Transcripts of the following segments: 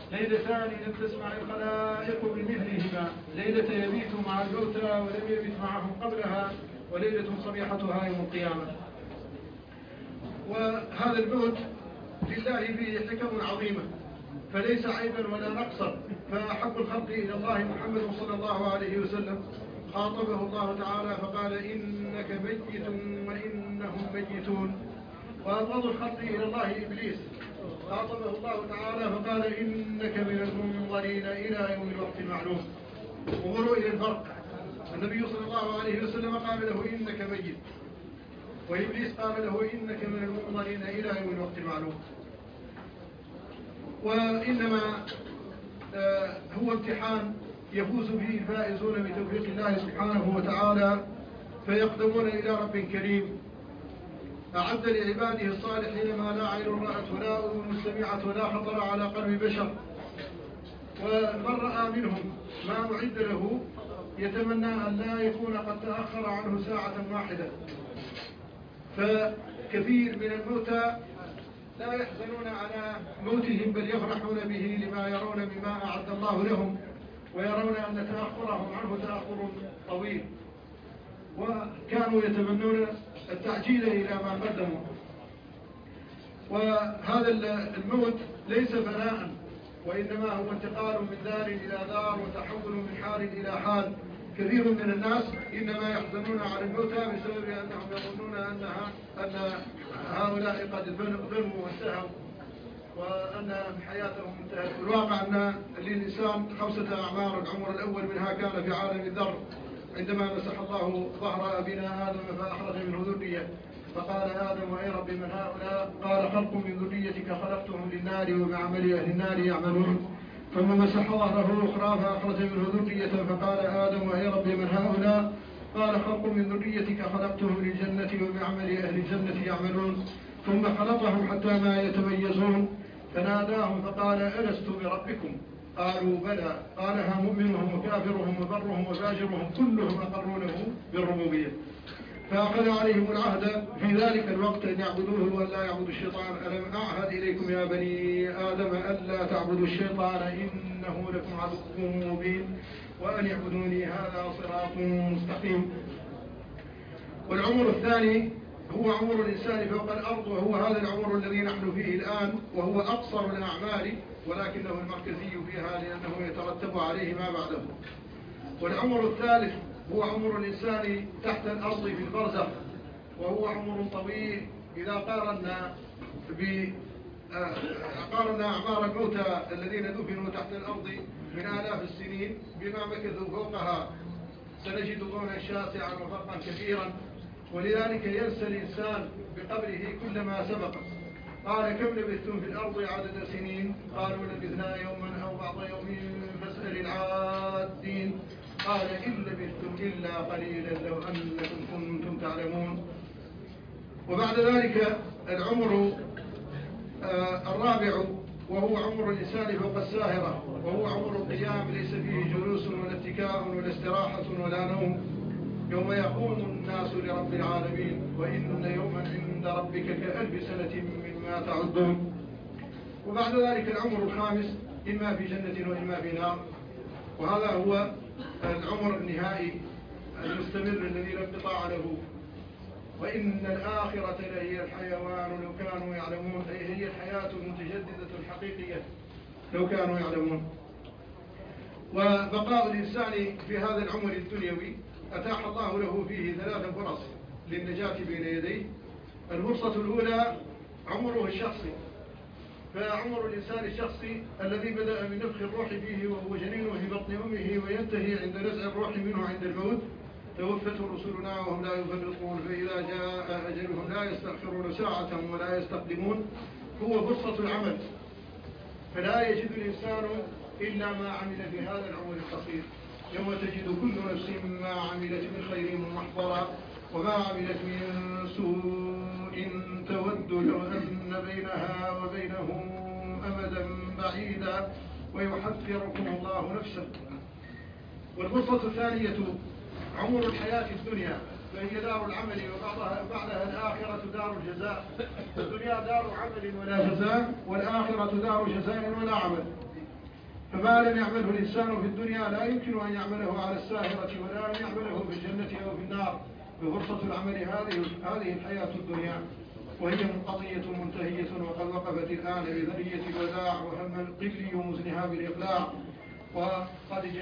ليلتان لم تسمع الخلائق بمثلهما، ليلة يبيت مع الموتى ولم يبت معهم قبلها، وليلة صبيحتها يوم القيامة. وهذا الموت لله فيه حكم عظيمة، فليس عيبا ولا نقصا. فأحب الخلق إلى الله محمد صلى الله عليه وسلم، خاطبه الله تعالى فقال إنك ميت وإنهم ميتون. وأبغض الخلق إلى الله إبليس، خاطبه الله تعالى فقال إنك من المنظرين إلى يوم الوقت المعلوم. انظروا إلى الفرق، النبي صلى الله عليه وسلم قال له إنك ميت، وإبليس قال له إنك من المنظرين إلى يوم الوقت المعلوم. وإنما هو امتحان يفوز به الفائزون بتوفيق الله سبحانه وتعالى، فيقدمون إلى رب كريم أعد لعباده الصالحين ما لا عين رأت ولا أذن سمعت ولا خطر على قلب بشر. ومن رأى منهم ما أعد له يتمنى أن لا يكون قد تأخر عنه ساعة واحدة. فكثير من الموتى لا يحزنون على موتهم، بل يفرحون به لما يرون بما أعد الله لهم، ويرون أن تأخرهم عنه تأخر طويل، وكانوا يتمنون التعجيل إلى ما قدموا. وهذا الموت ليس فناء، وإنما هو انتقال من دار إلى دار وتحول من حال إلى حال. كثير من الناس إنما يحزنون على الموتى بسبب أنهم يظنون أن هؤلاء قد ظلموا وانتهوا وأن حياتهم انتهت. الواقع أن للإنسان 5 أعمار، العمر الأول منها كان في عالم الذر عندما مسح الله ظهر أبينا آدم فأخرج منه ذرية، فقال آدم أي رب من هؤلاء؟ قال خلق من ذريتك خلقتهم للنار وبعمل أهل النار يعملون. ثم مسح ظهره الأخرى فأخرج منه ذرية، فقال آدم أي رب من هؤلاء؟ قال خلق من ذريتك خلقتهم للجنة وبعمل أهل الجنة يعملون. ثم خلقهم حتى ما يتميزون، فناداهم فقال ألست بربكم؟ قالوا بلى. قالها مؤمنهم وكافرهم وبرهم وفاجرهم كلهم أقرونه بالربوبية. فأخذ عليهم العهد في ذلك الوقت أن يعبدوه وألا يعبدوا الشيطان. ألم أعهد إليكم يا بني آدم ألا تعبدوا الشيطان إنه لكم عدو مبين وأن يعبدوني هذا صراط مستقيم. والعمر الثاني هو عمر الإنسان فوق الأرض، وهو هذا العمر الذي نحن فيه الآن، وهو أقصر الأعمال ولكنه المركزي فيها لأنه يترتب عليه ما بعده. والعمر الثالث هو عمر الإنسان تحت الأرض في البرزخ، وهو عمر طويل. إذا قارنا أعمار الموتى الذين دفنوا تحت الأرض من آلاف السنين بما مكثوا فوقها سنجد كونا شاسعا وفرقا كثيرا، ولذلك ينسى الإنسان بقبره كل ما سبق. قال كم لبثتم في الأرض عدد سنين؟ قالوا لبثنا يوما أو بعض يوم فاسأل العادين. قال إن لبثتم إلا قليلا لو أنكم كنتم تعلمون. وبعد ذلك العمر الرابع وهو عمر الإنسان فوق الساهرة، وهو عمر القيام ليس فيه جلوس ولا اتكاء ولا استراحة ولا نوم، يوم يقوم الناس لرب العالمين وإن يوما عند ربك كألف سنة مما تعدون. وبعد ذلك العمر الخامس إما في جنة وإما في نار، وهذا هو العمر النهائي المستمر الذي لا انقطاع له. وإن الآخرة لهي الحيوان لو كانوا يعلمون، أي هي الحياة المتجددة الحقيقية لو كانوا يعلمون. وبقاء الإنسان في هذا العمر الدنيوي أتاح الله له فيه 3 فرص للنجاة بين يديه. الفرصة الأولى عمره الشخصي، فعمر الإنسان الشخصي الذي بدأ من نفخ الروح فيه وهو جنين في بطن أمه وينتهي عند نزع الروح منه عند الموت. توفته رسلنا وهم لا يفرطون، فإذا جاء أجلهم لا يستأخرون ساعة ولا يستقدمون. هو فرصة العمل، فلا يجد الإنسان إلا ما عمل في هذا العمر القصير. يوم تجد كل نفس ما عملت من خير محضرا وما عملت من سوء تود لو أن بينها وبينه أمدا بعيدا ويحذركم الله نفسه. والفرصة الثانية عمر الحياة الدنيا، فهي دار العمل وبعدها الآخرة دار الجزاء. الدنيا دار عمل ولا جزاء، والآخرة دار جزاء ولا عمل. فما لم يعمله الإنسان في الدنيا لا يمكن أن يعمله على الساهرة ولا أن يعمله في الجنة أو في النار. ففرصة العمل هذه الحياة الدنيا، وهي منقضية منتهية، وقد وقفت الآن بذرية الوداع وهم القبل ومزنها بالإقلاع، فقد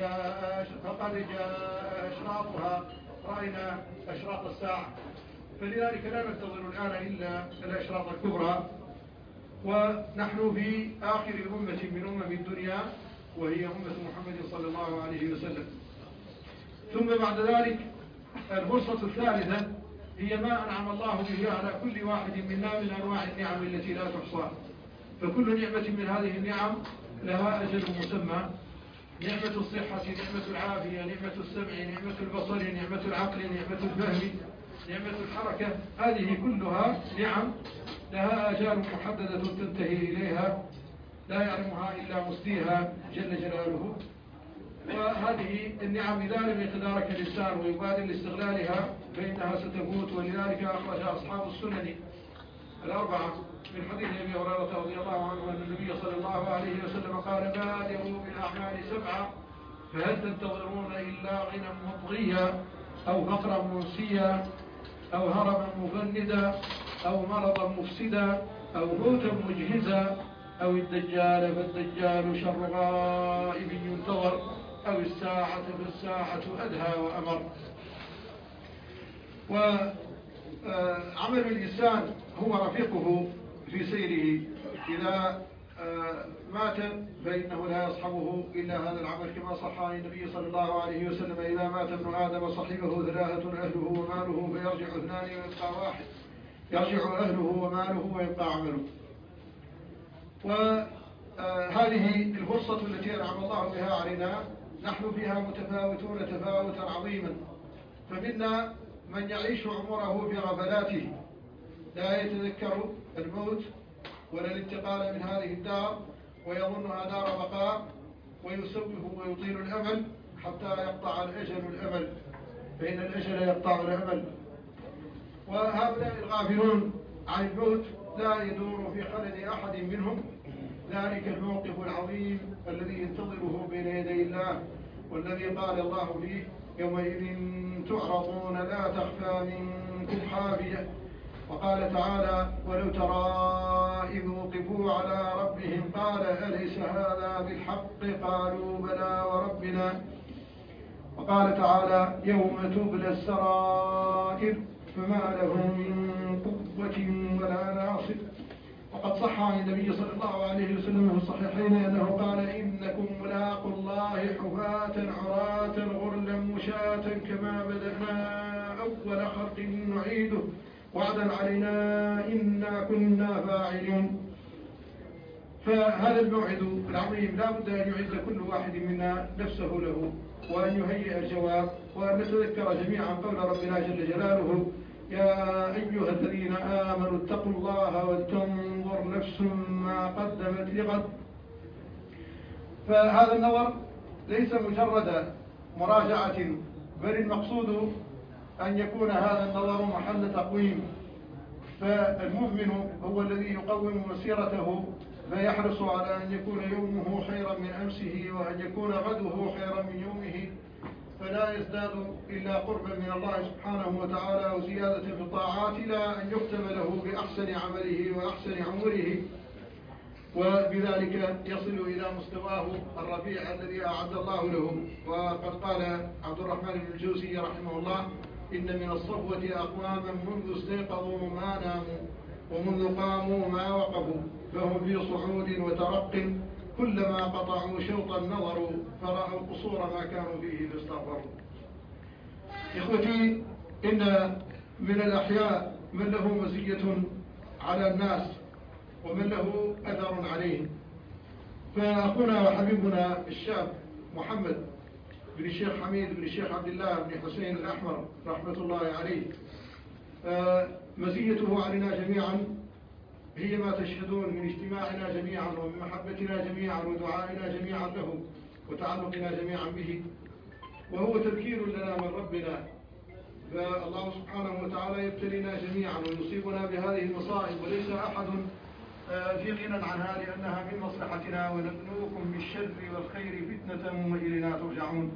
جاء أشراطها، رأينا أشراط الساعة، فلذلك لا ننتظر الآن إلا الأشراط الكبرى. ونحن في آخر أمة من أمم الدنيا، وهي أمة محمد صلى الله عليه وسلم. ثم بعد ذلك الفرصة الثالثة هي ما أنعم الله به على كل واحد منا من أنواع النعم التي لا تحصى. فكل نعمة من هذه النعم لها أجل مسمى: نعمة الصحة، نعمة العافية، نعمة السمع، نعمة البصر، نعمة العقل، نعمة الفهم، نعمة الحركة. هذه كلها نعم لها آجال محددة تنتهي إليها لا يعلمها إلا مسديها جل جلاله. وهذه النعم إذا لم يتدارك الإنسان ويبادر لاستغلالها فإنها ستفوت. ولذلك أخرج أصحاب السنن الأربعة من حديث أبي هريرة رضي الله عنه أن النبي صلى الله عليه وسلم قال: بادروا بالأعمال 7، فهل تنتظرون إلا غنى مطغيا، أو فقرا منسيا، أو هرما مفندا، أو مرضا مفسدا، أو موتا مجهزا، أو الدجال فالدجال شر غائب ينتظر، أو الساعة فالساعة أدهى وأمر. وعمل الإنسان هو رفيقه في سيره. إذا مات فإنه لا يصحبه إلا هذا العمل، كما صح عن النبي صلى الله عليه وسلم: إذا مات ابن آدم صحبه ثلاثة: أهله وماله، فيرجع اثنان ويبقى واحد. يرجع أهله وماله ويبقى عمله. وهذه الفرصة التي أنعم الله بها علينا نحن فيها متفاوتون تفاوتا عظيما. فمنا من يعيش عمره في غفلاته، لا يتذكر الموت ولا الانتقال من هذه الدار، ويظنها دار بقاء، ويسوف ويطيل الأمل حتى يقطع الأجل الأمل، فإن الأجل يقطع الأمل. وهؤلاء الغافلون عن الموت لا يدور في خلد أحد منهم ذلك الموقف العظيم الذي ينتظره بين يدي الله، والذي قال الله فيه: يومئذ تعرضون لا تخفى منكم خافية. وقال تعالى: ولو ترى إذ وقفوا على ربهم قال أليس هذا بالحق؟ قالوا بلى وربنا. وقال تعالى: يوم تبلى السرائر فما له من قوة ولا ناصر. وقد صح عن النبي صلى الله عليه وسلم في الصحيحين أنه قال: إنكم ملاقوا الله حفاة عراة غرلا مشاة كما بدأنا أول خلق نعيده وعدا علينا إنا كنا فاعلين. فهذا الموعد العظيم لا بد أن يعد كل واحد منا نفسه له، وأن يهيئ الجواب، وأن نتذكر جميعا قول ربنا جل جلاله: يا أيها الذين آمنوا اتقوا الله ولتنظر نفس ما قدمت لغد. فهذا النظر ليس مجرد مراجعة، بل المقصود أن يكون هذا النظر محل تقويم. فالمؤمن هو الذي يقوم مسيرته، فيحرص على أن يكون يومه خيرا من أمسه، وأن يكون غده خيرا من يومه، فلا يزداد إلا قربا من الله سبحانه وتعالى وزيادة في الطاعات، إلى أن يختم له بأحسن عمله وأحسن عمره، وبذلك يصل إلى مستواه الرفيع الذي أعد الله له. وقد قال عبد الرحمن بن الجوزي رحمه الله: إن من الصفوة أقواما منذ استيقظوا ما ناموا، ومنذ قاموا ما وقفوا، فهم في صعود وترق، كلما قطعوا شوطا نظروا، فرأوا قصور ما كانوا فيه فاستغفروا. إخوتي، إن من الأحياء من له مزية على الناس ومن له أثر عليهم. فأخونا وحبيبنا الشاب محمد بن الشيخ حميد بن الشيخ عبد الله بن حسين الأحمر رحمة الله عليه، مزيته علينا جميعا هي ما تشهدون من اجتماعنا جميعا ومن محبتنا جميعا ودعائنا جميعا له وتعلقنا جميعا به، وهو تذكير لنا من ربنا. فالله سبحانه وتعالى يبتلينا جميعا ويصيبنا بهذه المصائب، وليس أحد في غنى عنها لأنها من مصلحتنا، ونبلوكم بالشر والخير فتنة وإلينا ترجعون.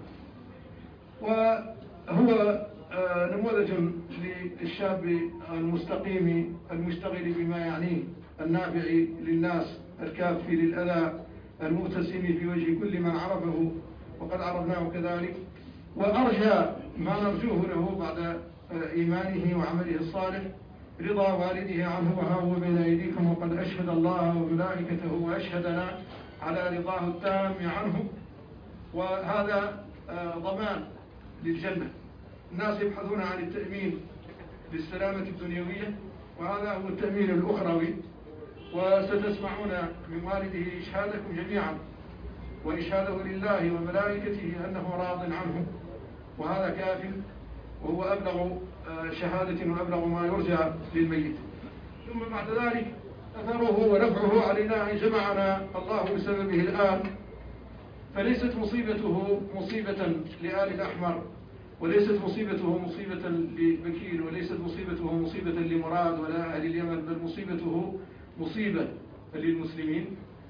وهو نموذج للشاب المستقيم المشتغل بما يعنيه، النافع للناس، الكافي للأذى، المبتسم في وجه كل من عرفه وقد عرفناه كذلك. وأرجى ما نرجوه له بعد إيمانه وعمله الصالح رضا والده عنه، وها هو بين أيديكم وقد أشهد الله وملائكته وأشهدنا على رضاه التام عنه. وهذا ضمان للجنة. الناس يبحثون عن التأمين للسلامة الدنيوية، وهذا هو التأمين الأخروي. وستسمعون من والده إشهادكم جميعا وإشهاده لله وملائكته أنه راض عنه، وهذا كاف، وهو أبلغ شهادة وأبلغ ما يرجى للميت. ثم بعد ذلك أثره ونفعه علينا أن جمعنا الله بسببه الآن، فليست مصيبته مصيبة لآل الأحمر، وليست مصيبته مصيبة لبكيل، وليست مصيبته مصيبة لمراد ولا أهل اليمن، بل مصيبته مصيبة للمسلمين،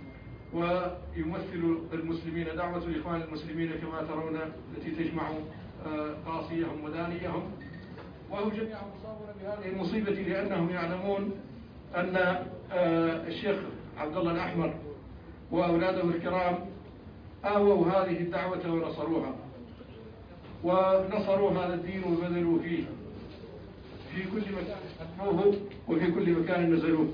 ويمثل المسلمين دعوة الإخوان المسلمين كما ترون التي تجمع قاصيهم ودانيهم. وهو جميع مصابون بهذه المصيبة لأنهم يعلمون أن الشيخ عبد الله الأحمر وأولاده الكرام آووا هذه الدعوة ونصروها، ونصروا هذا الدين وبذلوا فيه في كل مكان حدثوه وفي كل مكان نزلوه.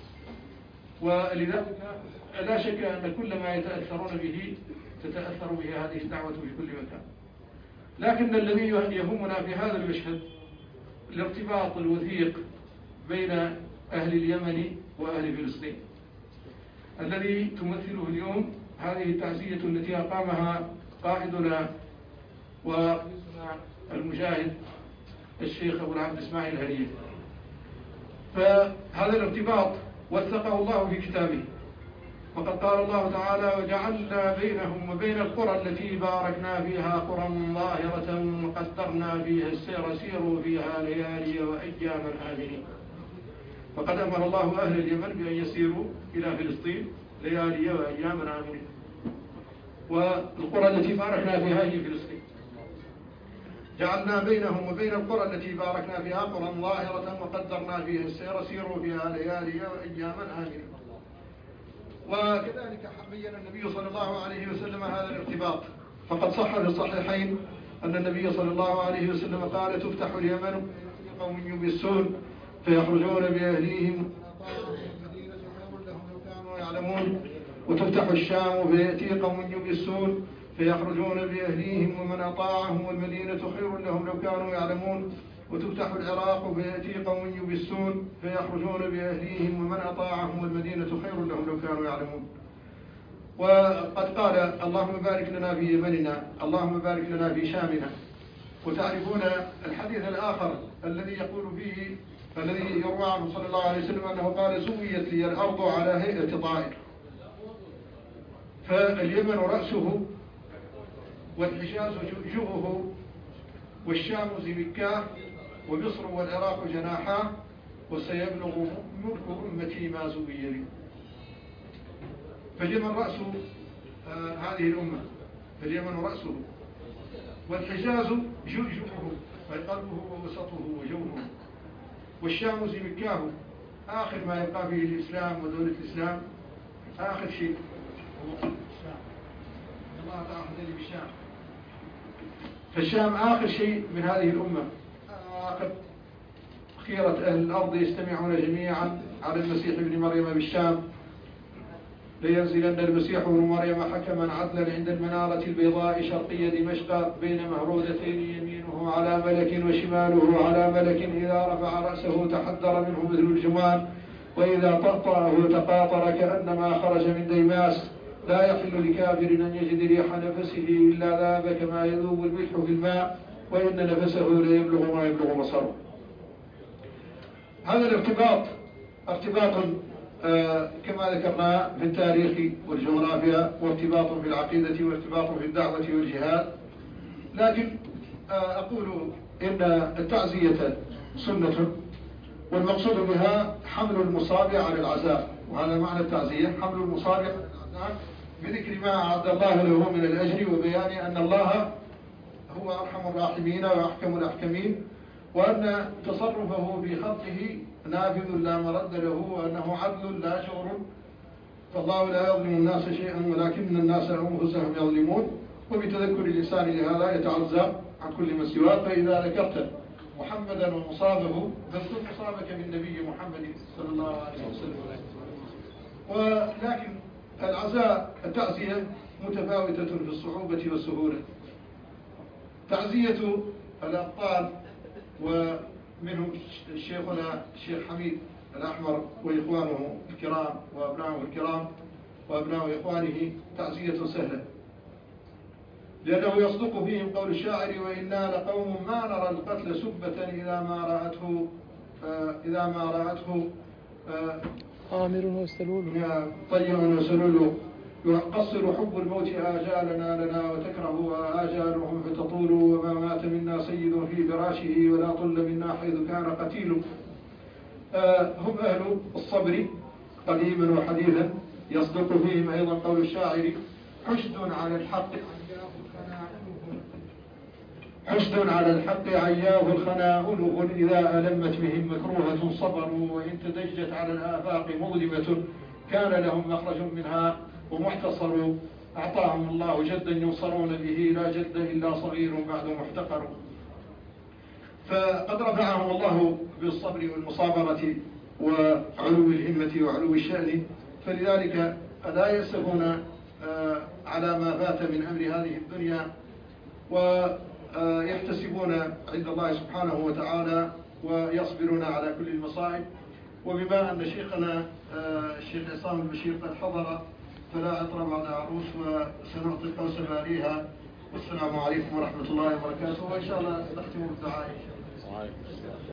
ولذلك لا شك أن كل ما يتأثرون به تتأثر به هذه الدعوة في كل مكان. لكن الذي يهمنا في هذا المشهد الارتباط الوثيق بين أهل اليمن وأهل فلسطين الذي تمثله اليوم هذه التعزية التي أقامها قائدنا ورئيسنا المجاهد الشيخ أبو العبد إسماعيل هنية. فهذا الارتباط وثقه الله في كتابه، وقد قال الله تعالى: وجعلنا بينهم وبين القرى التي باركنا فيها قرى ظاهرة وقدرنا فيها السير سيروا فيها ليالي وأياما آمنين. وقد أمر الله أهل اليمن بأن يسيروا إلى فلسطين ليالي وأياما آمنين، والقرى التي باركنا فيها هي فلسطين. جعلنا بينهم وبين القرى التي باركنا فيها قرى ظاهرة وقدرنا فيها السير سيروا فيها ليالي وأياما آمنين. وكذلك بين النبي صلى الله عليه وسلم هذا الارتباط، فقد صح في الصحيحين أن النبي صلى الله عليه وسلم قال: تفتح اليمن قوم يبسون فيخرجون بأهليهم لهم لو كانوا يعلمون، وتفتح الشام فيأتي قوم يبسون فيخرجون بأهليهم ومن أطاعهم والمدينة خير لهم لو كانوا يعلمون، وتفتح العراق فيأتي قوم يبسون فيخرجون بأهليهم ومن أطاعهم والمدينة خير لهم لو كانوا يعلمون. وقد قال: اللهم بارك لنا في يمننا، اللهم بارك لنا في شامنا. وتعرفون الحديث الآخر الذي يقول فيه الذي يروى عنه صلى الله عليه وسلم أنه قال: سويت لي الأرض على هيئة طائر. فاليمن رأسه، والحجاز جوهه، والشام زمكاه، ومصر والعراق جناحاه، وسيبلغ ملك أمتي ما زوي لي. فاليمن رأس هذه الأمة، فاليمن رأسه، والحجاز جوهه وقلبه ووسطه وجوهه، والشام زمكاه، آخر ما يبقى فيه الإسلام ودولة الإسلام، آخر شيء هو الشام. الله تعالى بالشام. فالشام آخر شيء من هذه الأمة، آخر خيرة أهل الأرض يجتمعون جميعا على المسيح ابن مريم بالشام. لينزلن المسيح ابن مريم حكما عدلا عند المنارة البيضاء شرقية دمشق بين مهرودتين يمينه على ملك وشماله على ملك، إذا رفع رأسه تحدر منه مثل الجمان، وإذا طأطأه تقاطر كأنما خرج من ديماس. لا يحل لكافر أن يجد ريح نفسه إلا ذاب كما يذوب الملح في الماء، وإن نفسه ليبلغ ما يبلغ بصره. هذا الارتباط ارتباط كما ذكرنا في التاريخ والجغرافيا، وارتباط في العقيدة، وارتباط في الدعوة والجهاد. لكن أقول إن التعزية سنة، والمقصود بها حمل المصاب على العزاء. وهذا معنى التعزية، حمل المصاب على الأعزاء بذكر ما أعد الله له من الأجر وبيان أن الله هو أرحم الراحمين وأحكم الأحكمين، وأن تصرفه في خلقه نافذ لا مرد له، وأنه عدل لا شعر، فالله لا يظلم الناس شيئا ولكن الناس أنفسهم يظلمون. وبتذكر الإنسان لهذا يتعزى عن كل ما سواه. فإذا ذكرت محمدا ومصابه فاذكر مصابك من نبي محمد صلى الله عليه وسلم. ولكن العزاء التعزية متفاوتة في الصعوبة والسهولة. تعزية الأبطال ومنهم شيخنا الشيخ حميد الأحمر وإخوانه الكرام وأبنائه الكرام وأبناء إخوانه تعزية سهلة، لأنه يصدق فيهم قول الشاعر: وإنا لقوم ما نرى القتل سبة إذا ما رأته آمر وسلول طيب وسلول. يقصر حب الموت آجالنا لنا وتكره آجالهم فتطول، وما مات منا سيد في فراشه ولا طل منا حيث كان قتيل. هم أهل الصبر قديما وحديثا. يصدق فيهم أيضا قول الشاعر: حشد على الحق عياه الخنا أنف، إذا ألمت بهم مكروهة صبروا، وإن تدجت على الآفاق مظلمة كان لهم مخرج منها ومحتصر. أعطاهم الله جدا ينصرون به، لا جد إلا صغير بعد محتقر. فقد رفعهم الله بالصبر والمصابرة وعلو الهمة وعلو الشأن، فلذلك لا يسهون على ما فات من أمر هذه الدنيا، ويحتسبون عند الله سبحانه وتعالى ويصبرون على كل المصائب. وبما أن شيخنا الشيخ عصام البشير قد حضر فلا عطر بعد عروس، وسنعطي القوس باريها. والسلام عليكم ورحمة الله وبركاته، وإن شاء الله نختم بالدعاء.